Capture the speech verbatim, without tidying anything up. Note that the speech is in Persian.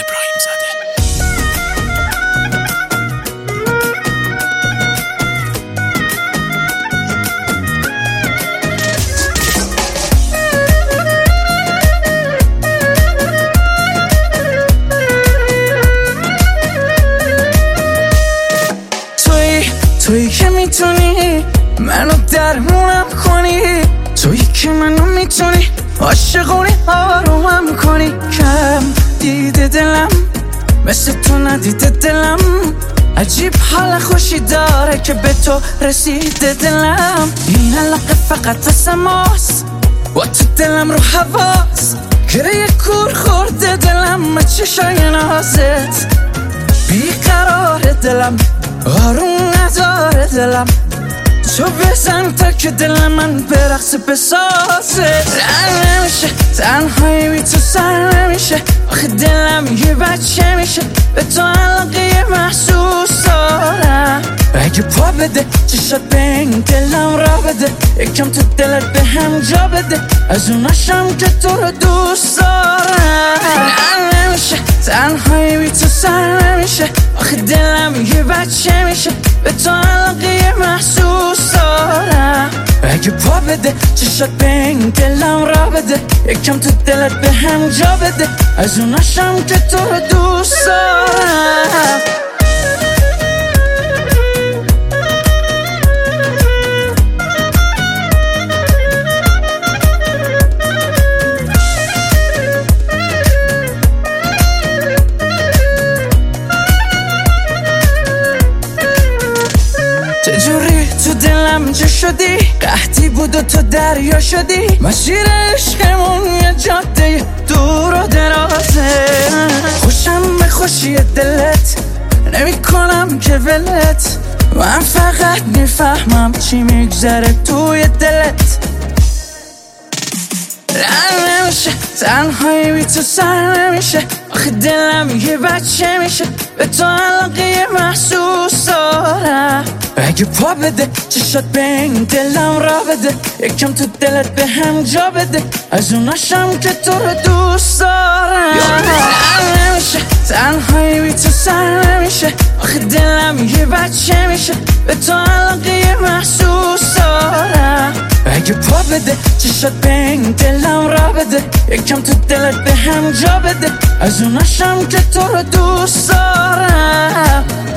ابراهیم زاده. تویی تویی که میتونی منو درمونم کنی، تویی که منو میتونی عاشقونی آرومم کنی. کم دیده دلم مثل تو ندیده دلم، عجیب حال خوشی داره که به تو رسیده دلم. این علاقه فقط واسه ماست و تو دلم رو حواس، گره کور خورده دلم چشای نازت. بیقرار دلم آروم نداره دلم، تو بزن تا که دل من برقص بسازه. رن نمیشه تنهایی بی تو سر نمیشه، آخه دلم یه بچه میشه به تو علاقه محسوس دارم. اگه پا بده چشات به این دلم را بده، یکم تو دلت به هم جا بده، از اوناشم که تو رو دوست دارم. رن نمیشه تنهایی بی تو سر نمیشه، آخه دلم یه بچه میشه به تو علاقه محسوس دارم. اگه پا بده چشات به این دلم را بده، یکم تو دلت به هم جا بده، از اوناشم که تو رو دوست دارم. چجوری تو دلم جا شدی، قحطی بود و تو دریا شدی، مسیر عشقمون یه جاده دور و درازه. خوشم به خوشی دلت نمی کنم که ولت، من فقط میفهمم چی میگذره توی دلت. رن نمیشه تنهایی بی تو سر نمیشه، آخه دلم یه بچه میشه به تو علاقه محسوس دارم. اگه پا بده چشات به این دلم را بده، یکم تو دلت به هم جا بده، از اوناشم که تو رو دوست دارم. رن نمیشه تنهایی بی تو سر نمیشه، آخه دلم یه بچه میشه به تو علاقه محسوس دارم. اگه پا بده چشات به این دلم را بده، یکم تو دلت به هم جا بده، از اوناشم که تو رو دوست دارم.